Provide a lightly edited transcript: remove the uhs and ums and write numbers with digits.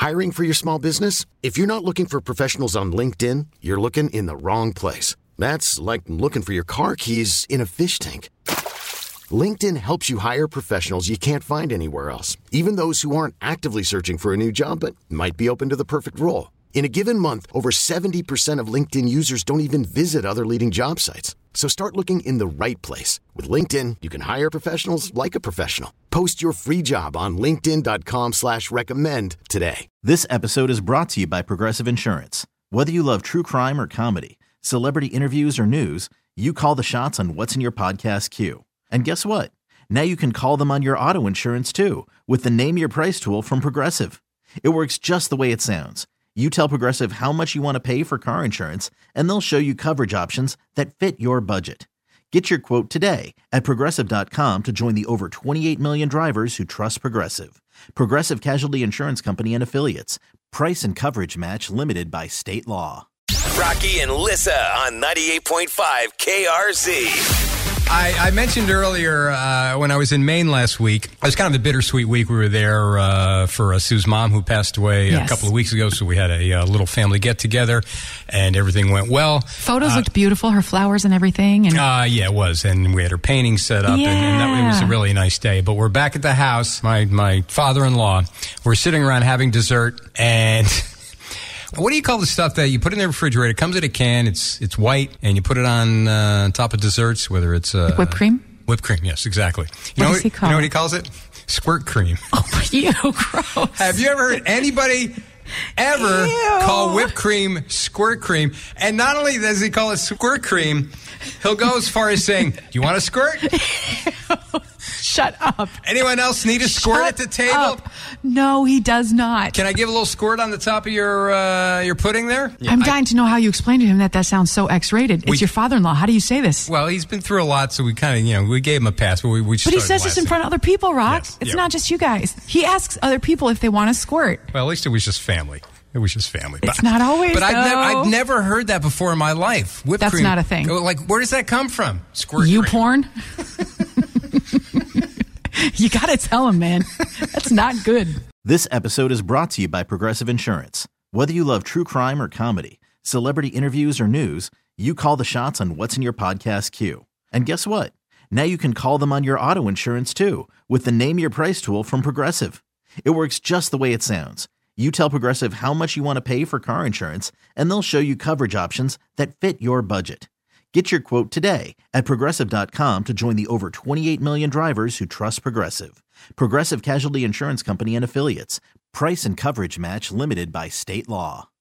Hiring for your small business? If you're not looking for professionals on LinkedIn, you're looking in the wrong place. That's like looking for your car keys in a fish tank. LinkedIn helps you hire professionals you can't find anywhere else, even those who aren't actively searching for a new job but might be open to the perfect role. In a given month, over 70% of LinkedIn users don't even visit other leading job sites. So start looking in the right place. With LinkedIn, you can hire professionals like a professional. Post your free job on linkedin.com/recommend today. This episode is brought to you by Progressive Insurance. Whether you love true crime or comedy, celebrity interviews or news, you call the shots on what's in your podcast queue. And guess what? Now you can call them on your auto insurance too with the Name Your Price tool from Progressive. It works just the way it sounds. You tell Progressive how much you want to pay for car insurance, and they'll show you coverage options that fit your budget. Get your quote today at Progressive.com to join the over 28 million drivers who trust Progressive. Progressive Casualty Insurance Company and Affiliates. Price and coverage match limited by state law. Rocky and Lissa on 98.5 KRZ. I mentioned earlier when I was in Maine last week, it was kind of a bittersweet week. We were there for Sue's mom, who passed away a couple of weeks ago, so we had a little family get-together, and everything went well. Photos looked beautiful, her flowers and everything. And yeah, it was, and we had her painting set up, and it was a really nice day. But we're back at the house, my father-in-law. We're sitting around having dessert, and... What do you call the stuff that you put in the refrigerator? It comes in a can. It's white, and you put it on top of desserts, whether it's... whipped cream? Whipped cream, yes, exactly. What does he call it? You know what he calls it? Squirt cream. Oh, ew, gross. Have you ever heard anybody ever call whipped cream squirt cream? And not only does he call it squirt cream, he'll go as far as saying, do you want a squirt? Shut up. Anyone else need a squirt at the table? Up. No, he does not. Can I give a little squirt on the top of your pudding there? Yeah, I'm dying to know how you explain to him that sounds so X-rated. It's your father-in-law. How do you say this? Well, he's been through a lot, so we kind of, we gave him a pass. But he says this in front of other people, Rock. Yes. It's not just you guys. He asks other people if they want a squirt. Well, at least it was just family. It was just family. It's not always, But though. I've never heard that before in my life. Whipped That's cream. not a thing. Like, where does that come from? Squirt You cream. porn? You gotta tell him, man. That's not good. This episode is brought to you by Progressive Insurance. Whether you love true crime or comedy, celebrity interviews or news, you call the shots on what's in your podcast queue. And guess what? Now you can call them on your auto insurance too with the Name Your Price tool from Progressive. It works just the way it sounds. You tell Progressive how much you want to pay for car insurance, and they'll show you coverage options that fit your budget. Get your quote today at Progressive.com to join the over 28 million drivers who trust Progressive. Progressive Casualty Insurance Company and Affiliates. Price and coverage match limited by state law.